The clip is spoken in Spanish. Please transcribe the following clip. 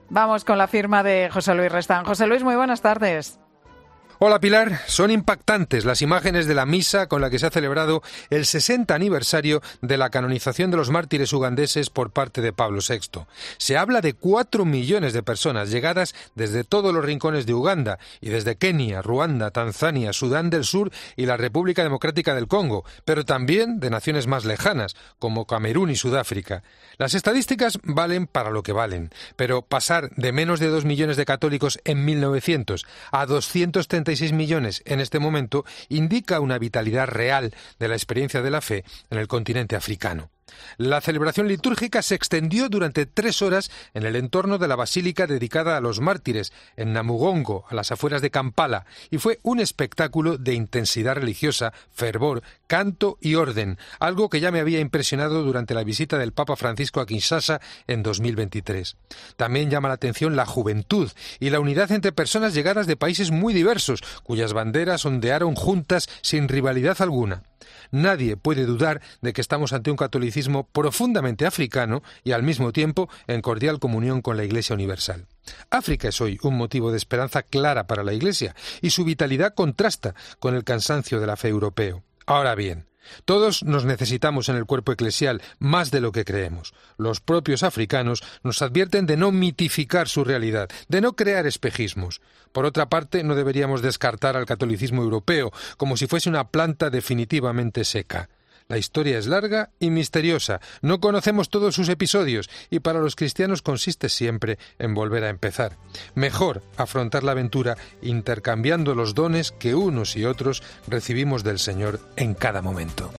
Vamos con la firma de José Luis Restán. José Luis, muy buenas tardes. Hola Pilar, son impactantes las imágenes de la misa con la que se ha celebrado el 60 aniversario de la canonización de los mártires ugandeses por parte de Pablo VI. Se habla de 4 millones de personas llegadas desde todos los rincones de Uganda y desde Kenia, Ruanda, Tanzania, Sudán del Sur y la República Democrática del Congo, pero también de naciones más lejanas como Camerún y Sudáfrica. Las estadísticas valen para lo que valen, pero pasar de menos de 2 millones de católicos en 1900 a 236 millones en este momento indica una vitalidad real de la experiencia de la fe en el continente africano. La celebración litúrgica se extendió durante 3 horas en el entorno de la basílica dedicada a los mártires, en Namugongo, a las afueras de Kampala, y fue un espectáculo de intensidad religiosa, fervor, canto y orden, algo que ya me había impresionado durante la visita del Papa Francisco a Kinshasa en 2023. También llama la atención la juventud y la unidad entre personas llegadas de países muy diversos, cuyas banderas ondearon juntas sin rivalidad alguna. Nadie puede dudar de que estamos ante un catolicismo profundamente africano y al mismo tiempo en cordial comunión con la Iglesia universal. África es hoy un motivo de esperanza clara para la Iglesia y su vitalidad contrasta con el cansancio de la fe europeo. Ahora bien, todos nos necesitamos en el cuerpo eclesial más de lo que creemos. Los propios africanos nos advierten de no mitificar su realidad, de no crear espejismos. Por otra parte, no deberíamos descartar al catolicismo europeo como si fuese una planta definitivamente seca. La historia es larga y misteriosa, no conocemos todos sus episodios y para los cristianos consiste siempre en volver a empezar. Mejor afrontar la aventura intercambiando los dones que unos y otros recibimos del Señor en cada momento.